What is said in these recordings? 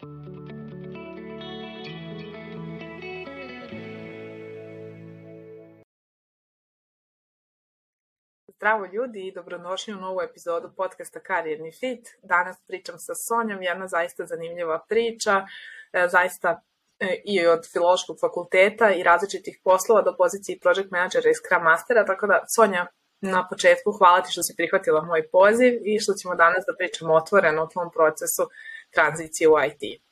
Zdravo ljudi i dobrodošli u novu epizodu podcasta Karijerni fit. Danas pričam sa Sonjom, jedna zaista zanimljiva priča, zaista i od filološkog fakulteta i različitih poslova do pozicije project managera i scrum mastera, tako da Sonja, na početku hvala ti što si prihvatila moj poziv i što ćemo danas da pričamo otvoreno o tvom procesu tranzicije u IT.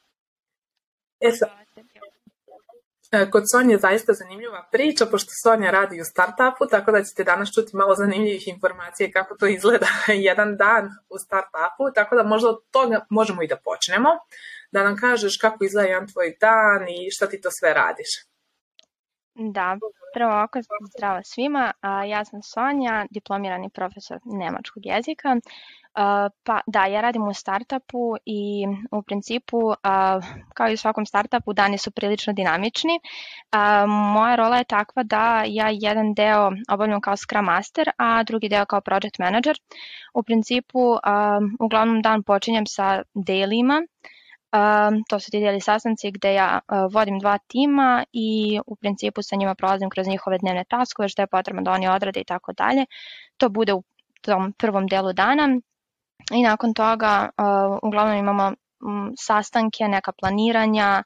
Kod Sonje je zaista zanimljiva priča, pošto Sonja radi u startupu, tako da ćete danas čuti malo zanimljivih informacija kako to izgleda jedan dan u startupu, tako da možda od toga možemo i da počnemo, da nam kažeš kako izgleda jedan tvoj dan i šta ti to sve radiš. Da, prvo ovako, zdravo svima, ja sam Sonja, diplomirani profesor nemačkog jezika. Pa da, ja radim u startupu i u principu, kao i u svakom startupu, dani su prilično dinamični. Moja rola je takva da ja jedan deo obavljam kao Scrum Master, a drugi deo kao Project Manager. U principu, uglavnom dan počinjem sa daily-ima. To su ti daily sastanci gde ja vodim 2 tima i u principu sa njima prolazim kroz njihove dnevne taskove, što je potrebno da oni odrade i tako dalje. To bude u tom prvom delu dana. I nakon toga uglavnom imamo sastanke, neka planiranja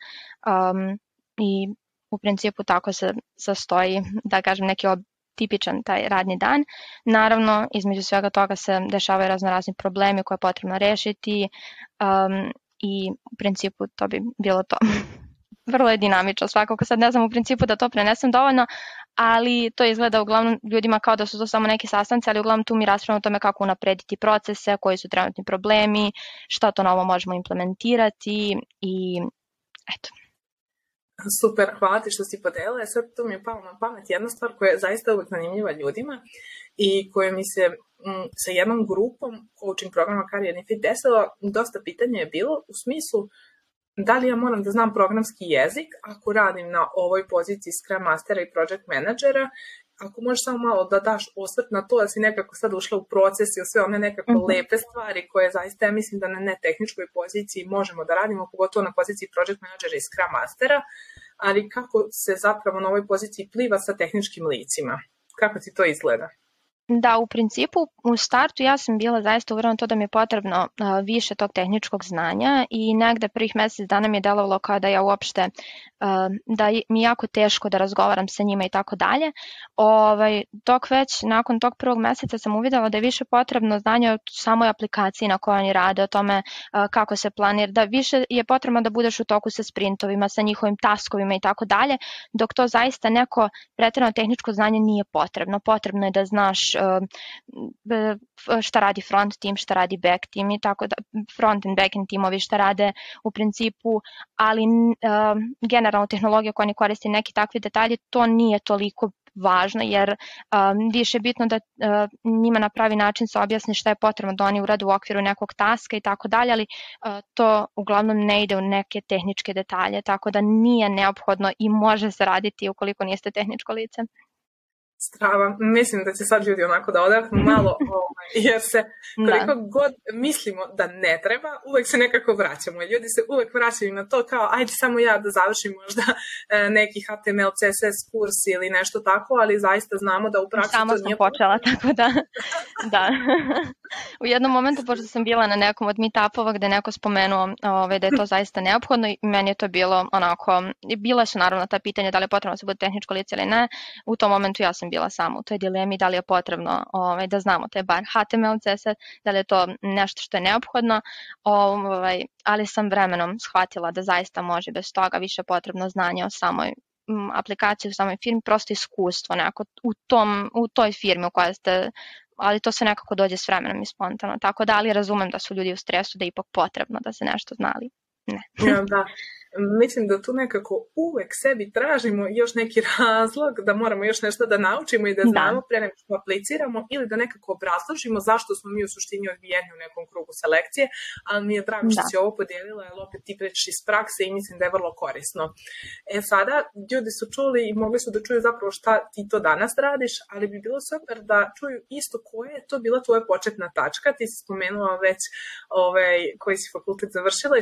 i u principu tako se sastoji, da kažem, neki tipičan taj radni dan. Naravno, između svega toga se dešavaju raznorazni problemi koje je potrebno rešiti i u principu to bi bilo to. Vrlo je dinamično, svakako sad ne znam u principu da to prenesem dovoljno, ali to izgleda uglavnom ljudima kao da su to samo neki sastanci, ali uglavnom tu mi raspravljamo o tome kako unaprediti procese, koji su trenutni problemi, šta to novo možemo implementirati i eto. Super, hvala ti što si podelila. Sad tu mi je palo na pamet jedna stvar koja je zaista uvijek zanimljiva ljudima i koja mi se sa jednom grupom coaching programa Karijerni fit desilo, dosta pitanja je bilo u smislu da li ja moram da znam programski jezik ako radim na ovoj poziciji Scrum Mastera i Project Managera, ako možeš samo malo da daš osvrt na to da si nekako sad ušla u proces i u sve one nekako lepe stvari koje zaista ja mislim da na netehničkoj poziciji možemo da radimo, pogotovo na poziciji Project Managera i Scrum Mastera, ali kako se zapravo na ovoj poziciji pliva sa tehničkim licima. Kako ti to izgleda? Da, u principu u startu ja sam bila zaista uverena to da mi je potrebno više tog tehničkog znanja i negde prvih mesec dana mi je delovalo kao da ja uopšte, da mi je jako teško da razgovaram sa njima i tako dalje. Dok već nakon tog prvog meseca sam uvidela da je više potrebno znanje o samoj aplikaciji na kojoj oni rade, o tome kako se planira, da više je potrebno da budeš u toku sa sprintovima, sa njihovim taskovima i tako dalje, dok to zaista neko preterano tehničko znanje nije potrebno. Potrebno je da znaš šta radi front team, šta radi back team i tako da, front and back end timovi šta rade u principu, ali generalno tehnologija koja oni koristi, neki takvi detalji, to nije toliko važno jer više je bitno da njima na pravi način se objasni šta je potrebno da oni urade u okviru nekog taska i tako dalje, ali to uglavnom ne ide u neke tehničke detalje, tako da nije neophodno i može se raditi ukoliko niste tehničko lice. Strava, mislim da će sad ljudi onako da odahnu malo, jer se koliko god mislimo da ne treba, uvek se nekako vraćamo. Ljudi se uvek vraćaju na to kao, ajde samo ja da završim možda neki HTML, CSS kurs ili nešto tako, ali zaista znamo da u praksi samo to nije... Samo sam počela, tako da, da. U jednom momentu, pošto sam bila na nekom od meetupova gde neko spomenuo da je to zaista neophodno i meni je to bilo onako, bila su naravno ta pitanja da li je potrebno da se bude tehničko lice ili ne, u tom momentu ja sam bila samo u toj dilemi da li je potrebno da znamo te bar HTML, CSS, da li je to nešto što je neophodno, ali sam vremenom shvatila da zaista može bez toga više potrebno znanje o samoj aplikaciji, u samoj firmi, prosto iskustvo nekako u toj firmi u kojoj ste, ali to se nekako dođe s vremenom i spontano, tako da, ali razumem da su ljudi u stresu, da je ipak potrebno da se nešto znali. Ne. Ja, da. Mislim da tu nekako uvek sebi tražimo još neki razlog da moramo još nešto da naučimo i da znamo pre nego što apliciramo ili da nekako obrazložimo zašto smo mi u suštini odbijeni u nekom krugu selekcije, ali mi je drago što si ovo podijelila, jer opet ti pričaš iz prakse i mislim da je vrlo korisno. Sada ljudi su čuli i mogli su da čuju zapravo šta ti to danas radiš, ali bi bilo super da čuju isto koja je to bila tvoja početna tačka. Ti si spomenula već koji si fakultet završila i šta si po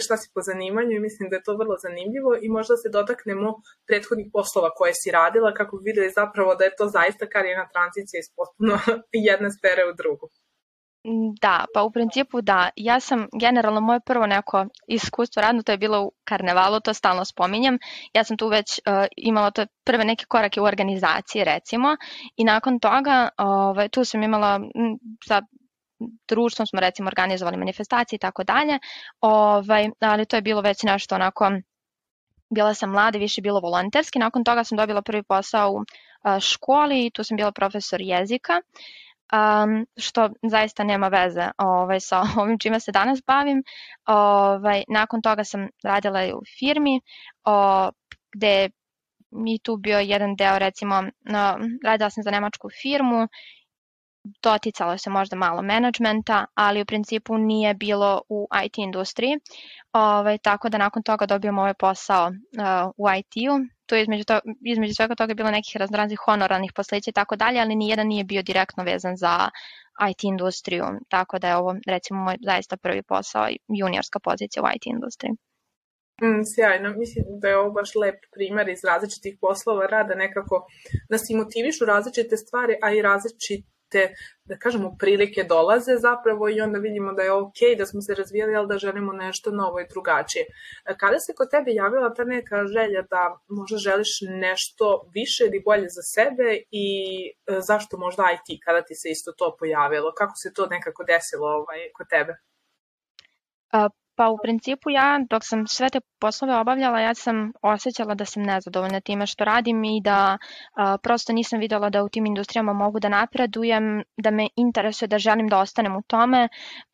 zanimanju i mislim da je to vrlo zanimljivo i možda se dotaknemo prethodnih poslova koje si radila kako bi videli zapravo da je to zaista karijerna tranzicija iz potpuno jedne sfere u drugu. Da, pa u principu da. Ja sam generalno moje prvo neko iskustvo radno, to je bilo u karnevalu, to stalno spominjem. Ja sam tu već imala to prve neke korake u organizaciji recimo i nakon toga tu sam imala sa društvom smo recimo organizovali manifestacije i tako dalje, ali to je bilo već nešto onako, bila sam mlada, više bilo volonterski. Nakon toga sam dobila prvi posao u školi i tu sam bila profesor jezika. Što zaista nema veze sa ovim čime se danas bavim. Nakon toga sam radila u firmi gde mi tu bio jedan deo, recimo, radila sam za nemačku firmu, doticalo se možda malo menadžmenta, ali u principu nije bilo u IT industriji, tako da nakon toga dobijam ovaj posao u IT-u. Tu je između svega toga bilo nekih raznih honorarnih poslića i tako dalje, ali nijedan nije bio direktno vezan za IT industriju, tako da je ovo recimo moj zaista prvi posao i juniorska pozicija u IT industriji. Sjajno, mislim da je ovo baš lep primer iz različitih poslova rada, nekako nas i motivišu različite stvari, a i različite, da kažemo, prilike dolaze zapravo i onda vidimo da je ok, da smo se razvijali, ali da želimo nešto novo i drugačije. Kada se kod tebe javila ta neka želja da možda želiš nešto više ili bolje za sebe i zašto možda IT, kada ti se isto to pojavilo? Kako se to nekako desilo kod tebe? Pa u principu ja, dok sam sve te poslove obavljala, ja sam osjećala da sam nezadovoljna time što radim i da prosto nisam videla da u tim industrijama mogu da napredujem, da me interesuje, da želim da ostanem u tome.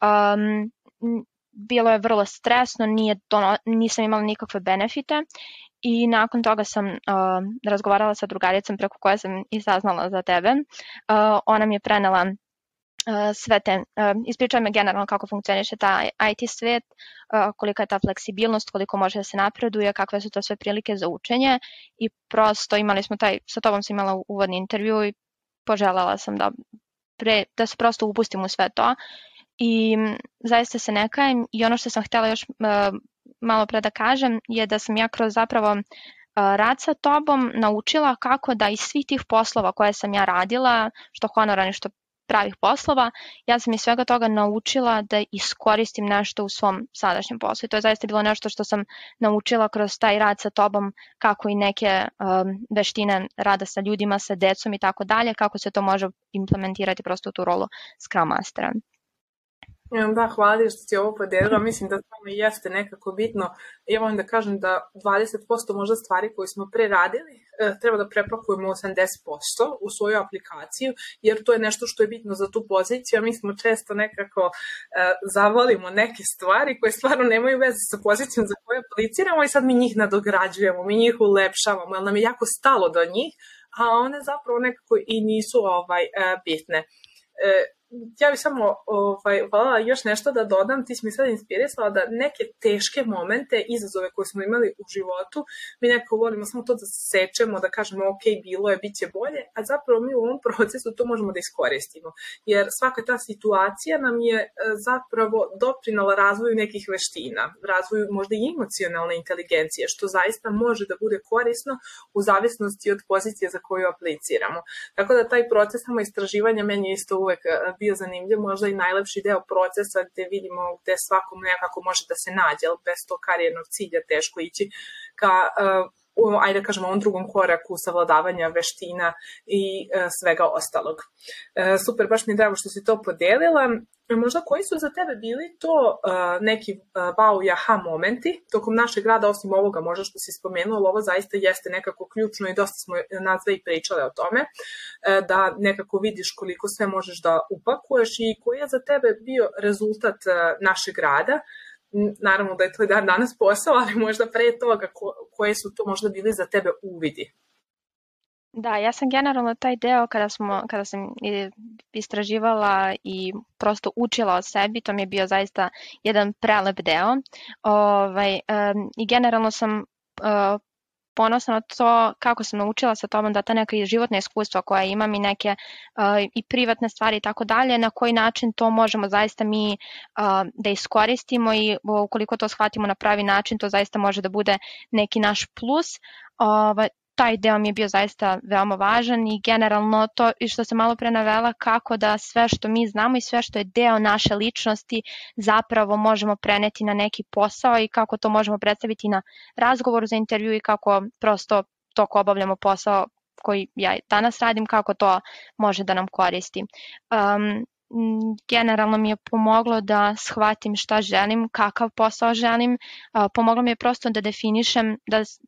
Bilo je vrlo stresno, nisam imala nikakve benefite i nakon toga sam razgovarala sa drugaricom preko koje sam i saznala za tebe. Ona mi je prenela sve te, ispričaj me generalno kako funkcioniše taj IT svet, kolika je ta fleksibilnost, koliko može da se napreduje, kakve su to sve prilike za učenje i prosto imali smo sa tobom sam imala uvodni intervju i poželjela sam da se prosto upustim u sve to i zaista se ne kajem i ono što sam htjela još malo pre da kažem je da sam ja kroz zapravo rad sa tobom naučila kako da iz svih tih poslova koje sam ja radila, što honorarni, što pravih poslova, ja sam iz svega toga naučila da iskoristim nešto u svom sadašnjem poslu. I to je zaista bilo nešto što sam naučila kroz taj rad sa tobom, kako i neke veštine rada sa ljudima, sa decom i tako dalje, kako se to može implementirati prosto u tu rolu Scrum Mastera. Da, hvala što si ovo podelila. Mislim da tamo i jeste nekako bitno. Ja volim da kažem da 20% možda stvari koje smo pre radili treba da prepakujemo 80% u svoju aplikaciju, jer to je nešto što je bitno za tu poziciju, a mi smo često nekako zavolimo neke stvari koje stvarno nemaju veze sa pozicijom za koju apliciramo i sad mi njih nadograđujemo, mi njih ulepšavamo, jer nam je jako stalo do njih, a one zapravo nekako i nisu bitne. Ja bih samo voljela još nešto da dodam, ti si mi sad inspirisala da neke teške momente, izazove koje smo imali u životu, mi nekako volimo samo to da sečemo, da kažemo ok, bilo je, bit će bolje, a zapravo mi u ovom procesu to možemo da iskoristimo, jer svaka ta situacija nam je zapravo doprinala razvoju nekih veština, razvoju možda i emocionalne inteligencije, što zaista može da bude korisno u zavisnosti od pozicije za koju apliciramo. Tako da taj proces samo istraživanja meni isto uvek bio zanimljiv, možda i najlepši deo procesa gde vidimo gde svakom nekako može da se nađe, ali bez tog karijernog cilja teško ići ka, ajde da kažemo, ovom drugom koraku savladavanja veština i svega ostalog. Super, baš mi je drago što si to podelila. Možda koji su za tebe bili to neki wow i aha momenti tokom našeg rada, osim ovoga možda što si spomenula, ovo zaista jeste nekako ključno i dosta smo nas sve i pričale o tome, da nekako vidiš koliko sve možeš da upakuješ i koji je za tebe bio rezultat našeg rada. Naravno da je to danas posao, ali možda pre toga koje su to možda bili za tebe uvidi. Da, ja sam generalno taj deo kada sam istraživala i prosto učila o sebi, to mi je bio zaista jedan prelep deo. I generalno sam ponosna na to kako sam naučila sa tobom da ta neka životna iskustva koja imam i neke i privatne stvari i tako dalje, na koji način to možemo zaista mi da iskoristimo i ukoliko to shvatimo na pravi način, to zaista može da bude neki naš plus. Taj deo mi je bio zaista veoma važan i generalno to i što sam malo pre navela kako da sve što mi znamo i sve što je deo naše ličnosti zapravo možemo preneti na neki posao i kako to možemo predstaviti na razgovoru za intervju i kako prosto dok obavljamo posao koji ja danas radim, kako to može da nam koristi. Generalno mi je pomoglo da shvatim šta želim, kakav posao želim, pomoglo mi je prosto da definišem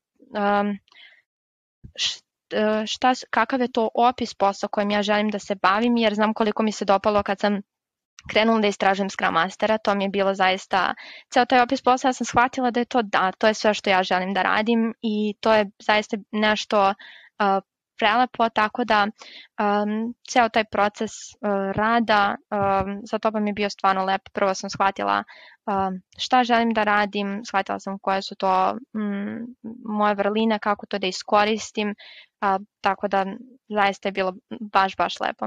kakav je to opis posla kojim ja želim da se bavim, jer znam koliko mi se dopalo kad sam krenula da istražujem Scrum Mastera, to mi je bilo zaista, ceo taj opis posla, ja sam shvatila da je to je sve što ja želim da radim i to je zaista nešto prelepo, tako da ceo taj proces rada za tobom je bio stvarno lep. Prvo sam shvatila šta želim da radim, shvatila sam koje su to moje vrline, kako to da iskoristim, tako da zaista je bilo baš lepo.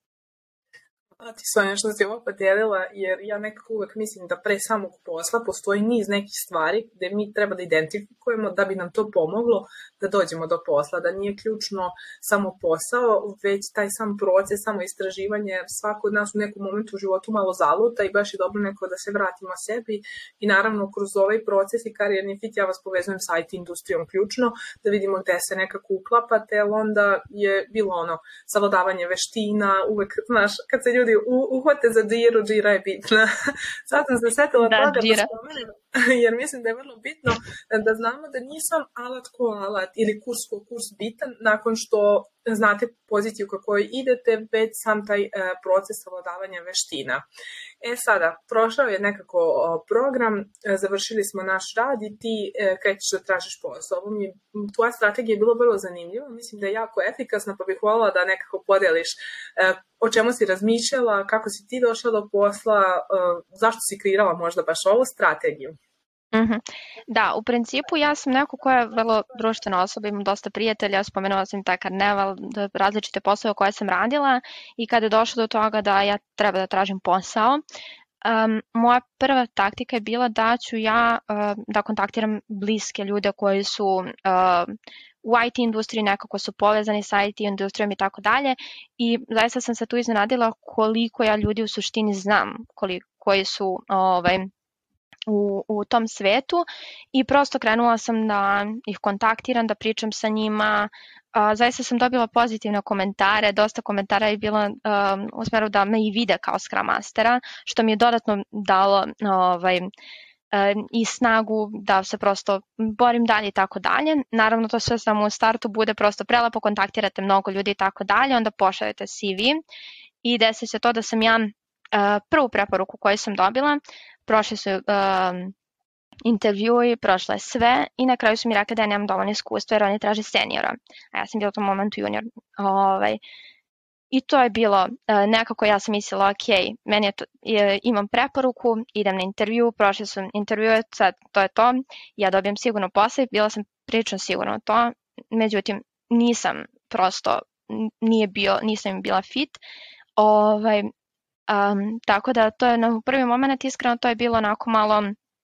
Hvala ti, Sonja, što si ovo podijelila, jer ja nekako uvek mislim da pre samog posla postoji niz nekih stvari gde mi treba da identifikujemo da bi nam to pomoglo da dođemo do posla, da nije ključno samo posao, već taj sam proces, samo istraživanje, jer svako od nas u nekom momentu u životu malo zaluta i baš je dobro neko da se vratimo sebi i naravno kroz ovaj proces i karijerni fit ja vas povezujem sa IT industrijom ključno, da vidimo gde se nekako uklapate, ali onda je bilo savladavanje veština, uvek, znaš, kad se ljudi uhvate za džiru, džira je bitna. Sad sam se setila toga da spomenem, jer mislim da je vrlo bitno da znamo da nisam alat ko alat ili kurs ko kurs bitan nakon što znate poziciju u kojoj idete, već sam taj proces savladavanja veština. Sada, prošao je nekako program, završili smo naš rad i ti krećeš da tražiš posao. Tvoja strategija je bilo vrlo zanimljiva, mislim da je jako efikasna, pa bih voljela da nekako podeliš o čemu si razmišljala, kako si ti došla do posla, zašto si kreirala možda baš ovu strategiju? Da, u principu ja sam neko koja je vrlo društvena osoba, imam dosta prijatelja, spomenula sam taj karneval, različite poslove koje sam radila i kada je došlo do toga da ja treba da tražim posao, moja prva taktika je bila da ću ja da kontaktiram bliske ljude koji su u IT industriji, nekako su povezani sa IT industrijom i tako dalje i zaista sam se tu iznenadila koliko ja ljudi u suštini znam, koji su u tom svetu i prosto krenula sam da ih kontaktiram, da pričam sa njima. Zaista sam dobila pozitivne komentare, dosta komentara je bilo u smeru da me i vide kao Scrum Mastera, što mi je dodatno dalo i snagu da se prosto borim dalje i tako dalje. Naravno to sve samo u startu bude prosto prelepo, kontaktirate mnogo ljudi i tako dalje, onda pošaljete CV i desi se to da sam ja prvu preporuku koju sam dobila, prošli su intervjui, prošla je sve i na kraju su mi rekli da ja nemam dovoljno iskustva jer oni traže seniora, a ja sam bila u tom momentu junior. I to je bilo, nekako ja sam mislila, ok, meni je to, imam preporuku, idem na intervju, prošli su intervjue, sad to je to, ja dobijem sigurno posao, bila sam prilično sigurna u to, međutim nisam prosto, nisam im bila fit, tako da to je na prvi moment iskreno to je bilo onako malo,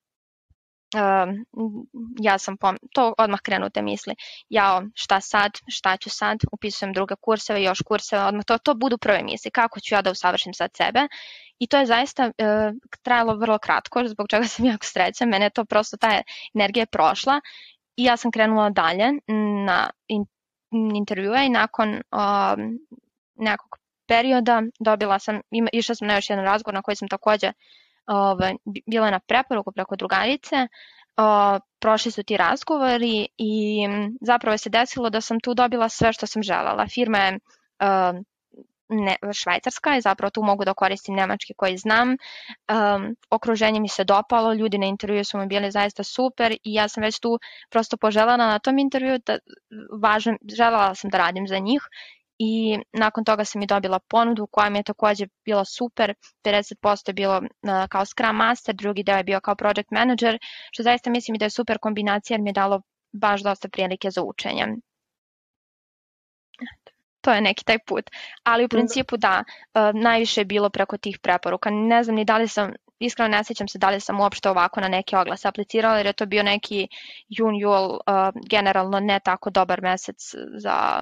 ja sam to odmah krenu te misli, šta ću sad, upisujem druge kurseve, još kurseve, odmah to budu prve misli, kako ću ja da usavršim sad sebe i to je zaista trajalo vrlo kratko, zbog čega sam jako srećna, mene je to prosto ta energija je prošla i ja sam krenula dalje na intervjue i nakon nekog perioda išla sam na još jedan razgovor na koji sam takođe bila na preporuku preko drugarice, prošli su ti razgovori i zapravo se desilo da sam tu dobila sve što sam želela. Firma je švajcarska i zapravo tu mogu da koristim nemački koji znam. Okruženje mi se dopalo, ljudi na intervju su mi bili zaista super i ja sam već tu prosto poželjela na tom intervju, želela sam da radim za njih. I nakon toga sam i dobila ponudu koja mi je takođe bila super, 50% je bilo kao Scrum Master, drugi deo je bio kao Project Manager, što zaista mislim da je super kombinacija jer mi je dalo baš dosta prilike za učenje. To je neki taj put. Ali u principu da, najviše je bilo preko tih preporuka. Ne znam ni da li sam, iskreno ne sjećam se da li sam uopšte ovako na neke oglase aplicirala, jer je to bio neki jul, generalno ne tako dobar mesec za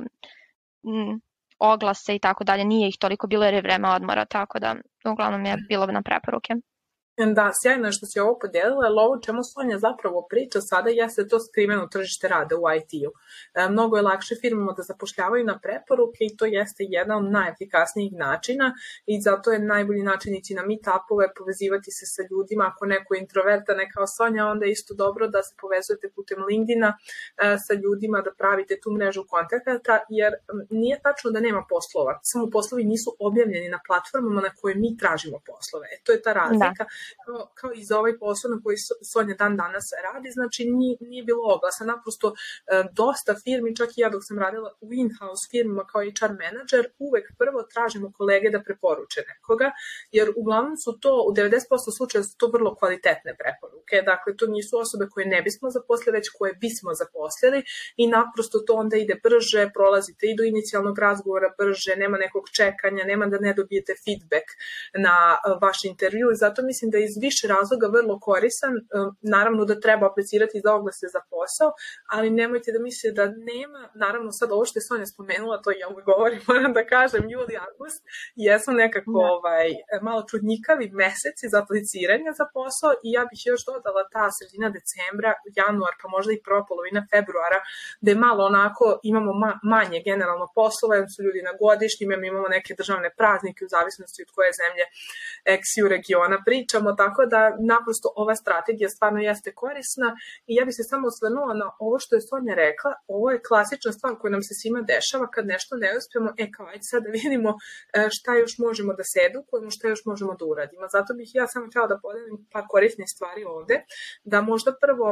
oglase i tako dalje. Nije ih toliko bilo jer je vreme odmora, tako da uglavnom je bilo na preporuke. Da, sjajno je što si ovo podijelila, jer ovo čemu Sonja zapravo priča sada jeste to skriveno tržište rada u IT-u. Mnogo je lakše firmama da zapošljavaju na preporuke i to jeste jedan od najefikasnijih načina i zato je najbolji način ići na meetupove, povezivati se sa ljudima. Ako neko je introverta, ne kao Sonja, onda je isto dobro da se povezujete putem LinkedIna sa ljudima, da pravite tu mrežu kontakata, jer nije tačno da nema poslova. Samo poslovi nisu objavljeni na platformama na koje mi tražimo poslove. To je ta razlika. Kao i za ovaj posao na koji Sonja dan danas radi, znači nije bilo oglasa, naprosto dosta firmi, čak i ja dok sam radila u in-house firmama kao HR menadžer, uvek prvo tražimo kolege da preporuče nekoga, jer uglavnom su to, u 90% slučaja su to vrlo kvalitetne preporuke, dakle to nisu osobe koje ne bismo zaposlili, već koje bismo zaposlili i naprosto to onda ide brže, prolazite i do inicijalnog razgovora brže, nema nekog čekanja, nema da ne dobijete feedback na vaš intervju i zato mislim da je iz više razloga vrlo koristan. Naravno da treba aplicirati za oglase za posao, ali nemojte da mislite da nema. Naravno sad ovo što je Sonja spomenula, to ja uvijek govorim, moram da kažem, juli, avgust, jesu nekako malo trudnjikavi meseci za apliciranje za posao i ja bih još dodala ta sredina decembra, januar, pa možda i prva polovina februara, da je malo onako, imamo manje generalno poslova, jer su ljudi na godišnjim, imamo neke državne praznike u zavisnosti od koje zemlje ex-EU regiona pričamo, tako da naprosto ova strategija stvarno jeste korisna i ja bih se samo osvrnula na ovo što je Sonja rekla, ovo je klasična stvar koja nam se svima dešava kad nešto ne uspijemo, kao ajde sad da vidimo šta još možemo da se edukujemo, šta još možemo da uradimo. Zato bih ja samo htjela da podelim par korisnih stvari ovde, da možda prvo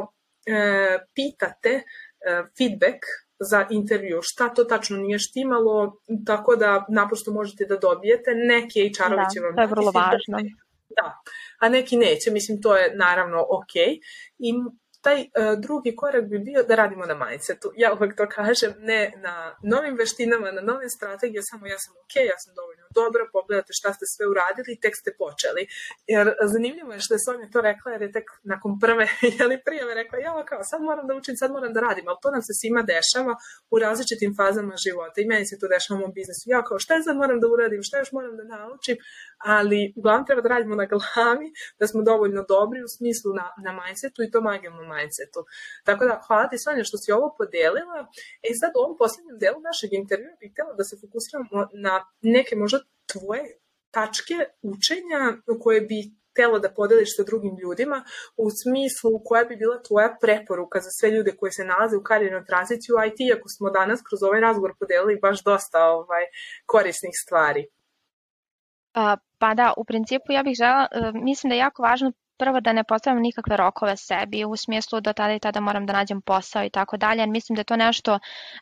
pitate feedback za intervju, šta to tačno nije štimalo, tako da naprosto možete da dobijete, neki HR-ovi će vam... Da, to je vrlo važno. Da, a neki neće, mislim to je naravno ok. I taj drugi korak bi bio da radimo na mindsetu. Ja uvek to kažem, ne na novim veštinama, na novim strategijama, samo ja sam ok, ja sam dovoljno dobra, pogledate šta ste sve uradili i tek ste počeli. Jer zanimljivo je što je Sonja to rekla, jer je tek nakon prve prijave rekla, ja kao sad moram da učim, sad moram da radim, ali to nam se svima dešava u različitim fazama života i meni se to dešava u mom biznesu. Ja kao šta sad moram da uradim, šta još moram da naučim, ali uglavnom treba da radimo na glavi, da smo dovoljno dobri u smislu na mindsetu i tom agilnom mindsetu. Tako da, hvala ti Sonja što si ovo podelila. Sad u ovom posljednjem delu našeg intervjua bih htjela da se fokusiramo na neke možda tvoje tačke učenja koje bi htjela da podeliš sa drugim ljudima u smislu koja bi bila tvoja preporuka za sve ljude koji se nalaze u karijernoj tranziciji u IT, ako smo danas kroz ovaj razgovor podelili baš dosta korisnih stvari. Pa da, u principu ja bih žela, mislim da je jako važno prvo da ne postavljam nikakve rokove sebi u smislu da tada i tada moram da nađem posao i tako dalje, jer mislim da je to nešto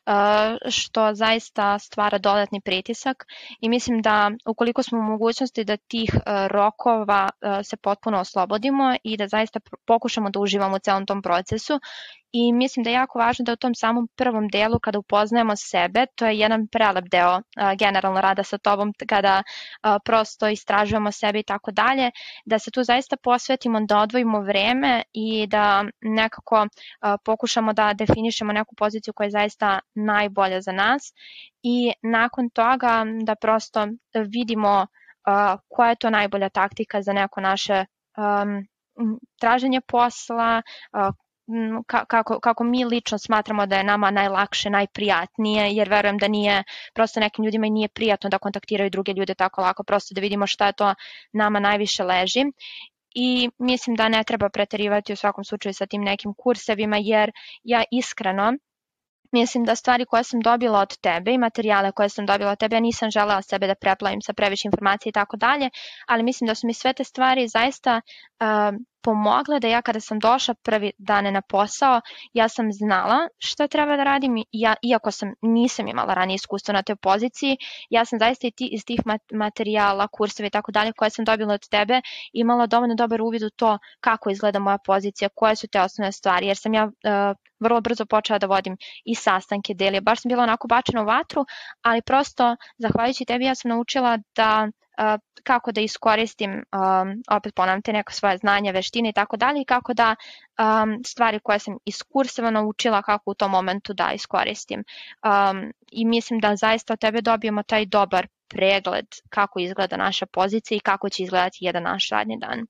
što zaista stvara dodatni pritisak i mislim da ukoliko smo u mogućnosti da tih rokova se potpuno oslobodimo i da zaista pokušamo da uživamo u celom tom procesu. I mislim da je jako važno da u tom samom prvom delu kada upoznajemo sebe, to je jedan prelep deo generalno rada sa tobom kada prosto istražujemo sebe i tako dalje, da se tu zaista posvetimo, da odvojimo vreme i da nekako pokušamo da definišemo neku poziciju koja je zaista najbolja za nas i nakon toga da prosto vidimo koja je to najbolja taktika za neko naše traženje posla, kako mi lično smatramo da je nama najlakše, najprijatnije, jer verujem da nije, prosto nekim ljudima i nije prijatno da kontaktiraju druge ljude tako lako, prosto da vidimo šta je to nama najviše leži. I mislim da ne treba preterivati u svakom slučaju sa tim nekim kursevima, jer ja iskreno mislim da stvari koje sam dobila od tebe i materijale koje sam dobila od tebe, ja nisam želela sebe da preplavim sa previše informacije i tako dalje, ali mislim da su mi sve te stvari zaista pomogle da ja kada sam došla prvi dan na posao, ja sam znala šta treba da radim, iako nisam imala ranije iskustvo na toj poziciji, ja sam zaista iz tih materijala, kurseva i tako dalje koje sam dobila od tebe imala dovoljno dobar uvid u to kako izgleda moja pozicija, koje su te osnovne stvari, jer sam ja vrlo brzo počela da vodim i sastanke, delije, baš sam bila onako bačena u vatru, ali prosto zahvaljujući tebi ja sam naučila da kako da iskoristim, opet ponavljam, te neka svoje znanja, veštine i tako dalje, i kako da stvari koje sam iz kurseva naučila kako u tom momentu da iskoristim. I mislim da zaista od tebe dobijemo taj dobar pregled kako izgleda naša pozicija i kako će izgledati jedan naš radni dan.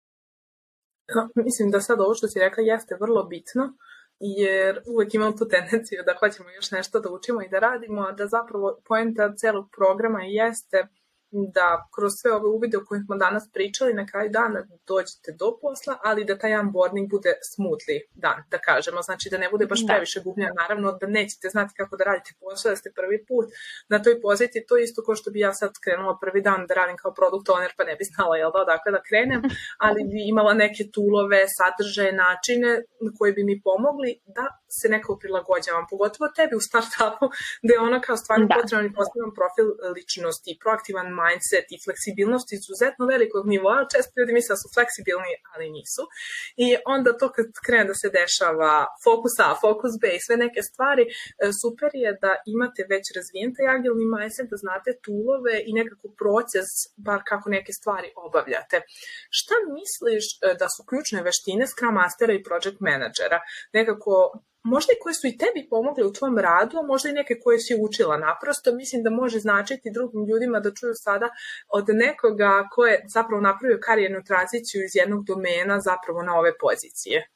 Mislim da sad ovo što si rekla jeste vrlo bitno, jer uvek imam tu tendenciju da hoćemo još nešto da učimo i da radimo, a da zapravo poenta celog programa jeste da kroz sve ove uvide o kojim smo danas pričali na kraju dana dođete do posla, ali da taj onboarding bude smoothly dan, da kažemo. Znači da ne bude baš previše gublja, naravno da nećete znati kako da radite posao, da ste prvi put na toj poziciji. To je isto kao što bi ja sad krenula prvi dan da radim kao product owner, pa ne bi znala odakle da krenem, ali bi imala neke toolove, sadržaje, načine koji bi mi pomogli da se nekako prilagođavam, pogotovo tebi u startupu, gde je ono kao stvarno potreban i postavljan profil ličnosti, proaktivan mindset i fleksibilnost izuzetno velikog nivoa. Često ljudi misle da su fleksibilni, ali nisu. I onda to kad krene da se dešava fokus A, fokus B i sve neke stvari, super je da imate već razvijen taj agilni mindset, da znate toolove i nekako proces, bar kako neke stvari obavljate. Šta misliš da su ključne veštine Scrum Mastera i Project Managera? Nekako možda i koje su i tebi pomogle u tvom radu, a možda i neke koje si učila naprosto. Mislim da može značiti drugim ljudima da čuju sada od nekoga ko je zapravo napravio karijernu tranziciju iz jednog domena zapravo na ove pozicije.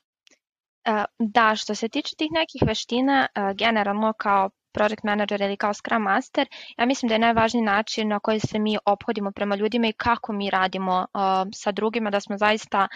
Da, što se tiče tih nekih veština, generalno kao project manager ili kao Scrum Master, ja mislim da je najvažniji način na koji se mi ophodimo prema ljudima i kako mi radimo sa drugima, da smo zaista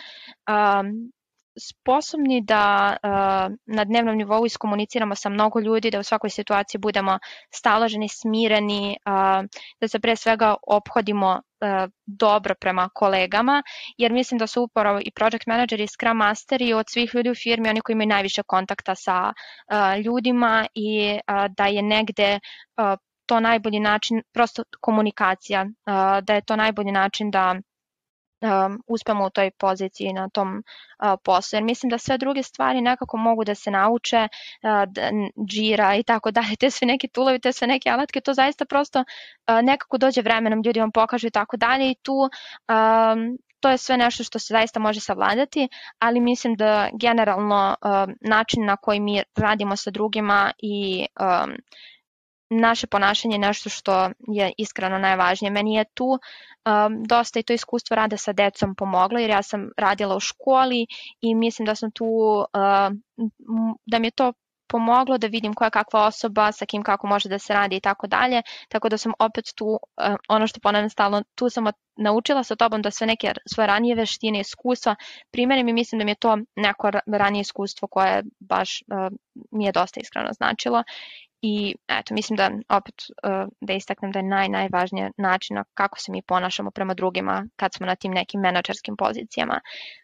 sposobni da na dnevnom nivou iskomuniciramo sa mnogo ljudi, da u svakoj situaciji budemo staloženi, smireni, da se pre svega ophodimo dobro prema kolegama, jer mislim da su upravo i project manageri i Scrum Masteri od svih ljudi u firmi oni koji imaju najviše kontakta sa ljudima i da je negde to najbolji način, prosto komunikacija, da je to najbolji način da uspemo u toj poziciji na tom poslu, jer mislim da sve druge stvari nekako mogu da se nauče, Jira i tako dalje, te sve neke toolovi, te sve neke alatke, to zaista prosto nekako dođe vremenom, ljudi vam pokažu i tako dalje i tu to je sve nešto što se zaista može savladati, ali mislim da generalno način na koji mi radimo sa drugima i naše ponašanje je nešto što je iskreno najvažnije. Meni je tu dosta i to iskustvo rada sa decom pomoglo, jer ja sam radila u školi i mislim da sam tu, da mi je to pomoglo da vidim koja je kakva osoba, sa kim kako može da se radi i tako dalje, tako da sam opet tu, ono što ponavljam stalno, tu sam naučila sa tobom da sve neke svoje ranije veštine, iskustva primerim i mislim da mi je to neko ranije iskustvo koje baš mi je dosta iskreno značilo. I eto, mislim da opet da istaknem da je najvažniji način kako se mi ponašamo prema drugima kad smo na tim nekim menadžerskim pozicijama.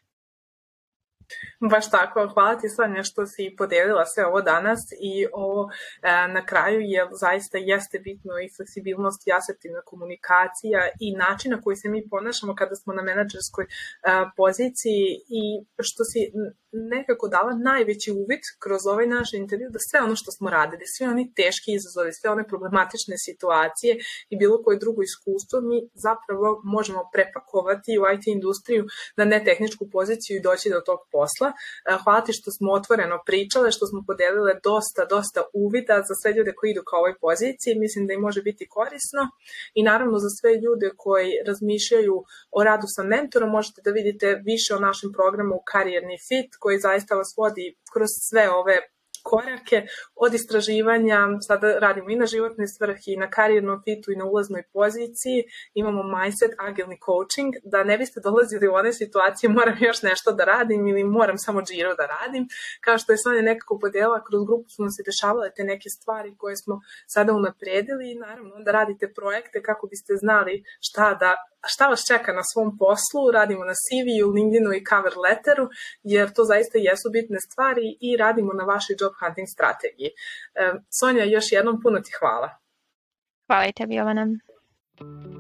Baš tako, hvala ti Sonja što si podelila sve ovo danas i ovo na kraju je zaista jeste bitno i fleksibilnost i asertivna komunikacija i način na koji se mi ponašamo kada smo na menadžerskoj poziciji i što si nekako dala najveći uvid kroz ovaj naš intervju da sve ono što smo radili, sve oni teški izazovi, sve one problematične situacije i bilo koje drugo iskustvo mi zapravo možemo prepakovati u IT industriju na netehničku poziciju i doći do tog posla. Hvala ti što smo otvoreno pričale, što smo podelile dosta uvida za sve ljude koji idu ka ovoj poziciji. Mislim da im može biti korisno i naravno za sve ljude koji razmišljaju o radu sa mentorom možete da vidite više o našem programu Karijerni fit koji zaista vas vodi kroz sve ove korake od istraživanja, sada radimo i na životnoj svrhi, i na karijernom fitu, i na ulaznoj poziciji, imamo mindset, agilni coaching, da ne biste dolazili u one situacije moram još nešto da radim ili moram samo džiro da radim. Kao što je Sonja nekako podijela, kroz grupu su nam se dešavale te neke stvari koje smo sada unapredili i naravno da radite projekte kako biste znali šta vas čeka na svom poslu, radimo na CV-u, LinkedInu i cover letteru, jer to zaista jesu bitne stvari i radimo na vašoj job hunting strategiji. Sonja, još jednom puno ti hvala. Hvala i tebi, Jovana.